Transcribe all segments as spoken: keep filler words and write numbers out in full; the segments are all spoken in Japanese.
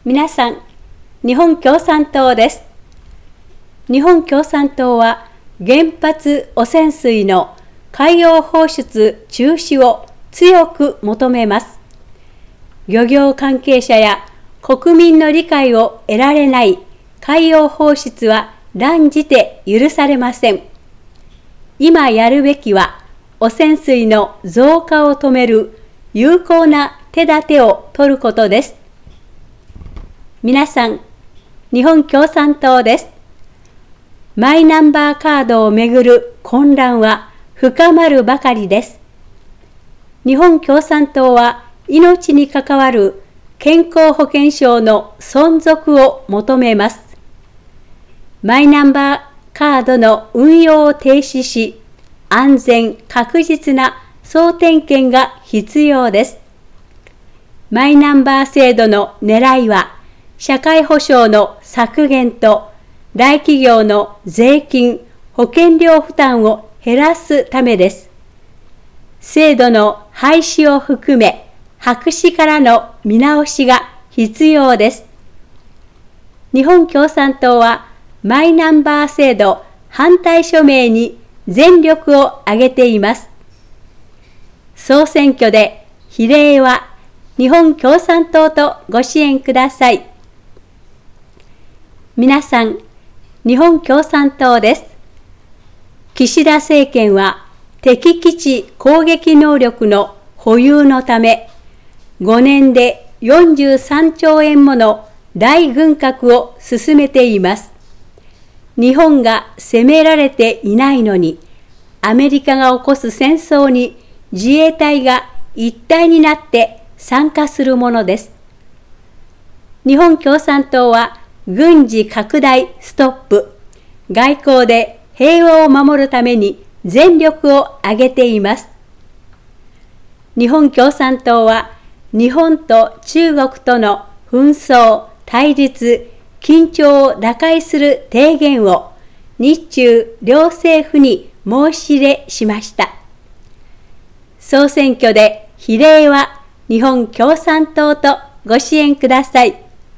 皆さん、日本共産党です。日本共産党は原発汚染水の海洋放出中止を強く求めます。漁業関係者や国民の理解を得られない海洋放出は断じて許されません。今やるべきは汚染水の増加を止める有効な手立てを取ることです。皆さん、日本共産党です。マイナンバーカードをめぐる混乱は深まるばかりです。日本共産党は命に関わる健康保険証の存続を求めます。マイナンバーカードの運用を停止し、安全確実な総点検が必要です。マイナンバー制度の狙いは、社会保障の削減と大企業の税金・保険料負担を減らすためです。制度の廃止を含め、白紙からの見直しが必要です。日本共産党はマイナンバー制度反対署名に全力を挙げています。総選挙で比例は日本共産党とご支援ください。皆さん、日本共産党です。岸田政権は敵基地攻撃能力の保有のため、ごねんでよんじゅうさんちょうえんもの大軍拡を進めています。日本が攻められていないのに、アメリカが起こす戦争に自衛隊が一体になって参加するものです。日本共産党は軍事拡大ストップ、外交で平和を守るために全力を挙げています。日本共産党は日本と中国との紛争、対立、緊張を打開する提言を日中両政府に申し入れしました。総選挙で比例は日本共産党とご支援ください。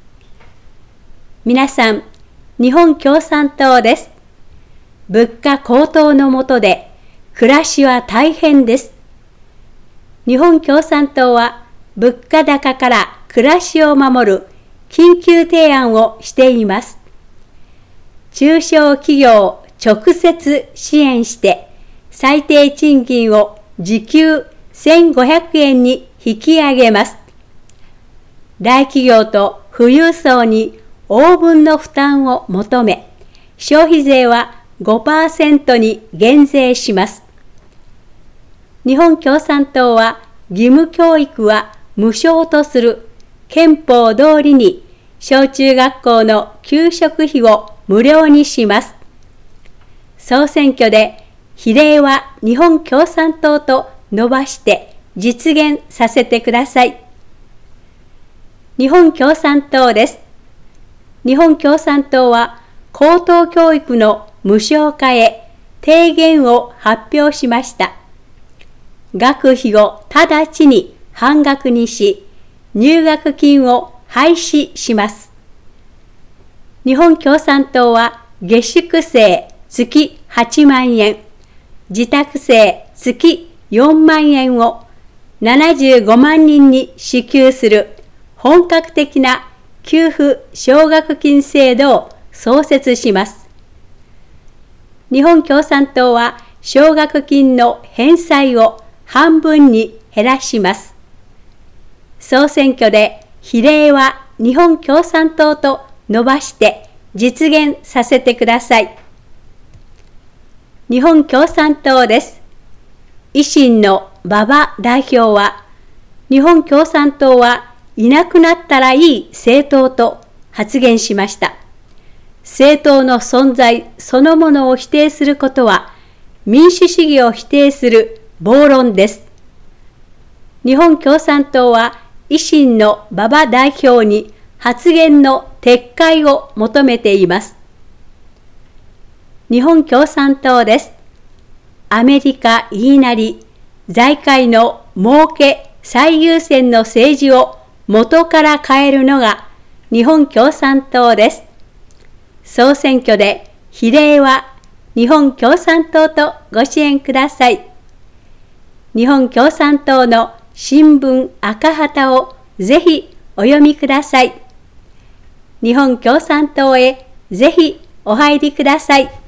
皆さん、日本共産党です。物価高騰の下で暮らしは大変です。日本共産党は物価高から暮らしを守る緊急提案をしています。中小企業を直接支援して最低賃金を時給せんごひゃくえんに引き上げます。大企業と富裕層に応分の負担を求め、消費税は ごパーセント に減税します。日本共産党は義務教育は無償とする憲法通りに小中学校の給食費を無料にします。総選挙で比例は日本共産党と伸ばして実現させてください。日本共産党です。日本共産党は高等教育の無償化へ提言を発表しました。学費を直ちに半額にし、入学金を廃止します。日本共産党は下宿生月はちまんえん、自宅生月よんまんえんをななじゅうごまんにんに支給する本格的な給付奨学金制度を創設します。日本共産党は奨学金の返済を半分に減らします。総選挙で比例は日本共産党と伸ばして実現させてください。日本共産党です。維新の馬場代表は、日本共産党はいなくなったらいい政党と発言しました。政党の存在そのものを否定することは民主主義を否定する暴論です。日本共産党は維新の馬場代表に発言の撤回を求めています。日本共産党です。アメリカ言いなり、財界の儲け最優先の政治を元から変えるのが日本共産党です。総選挙で比例は日本共産党とご支援ください。日本共産党の新聞赤旗をぜひお読みください。日本共産党へぜひお入りください。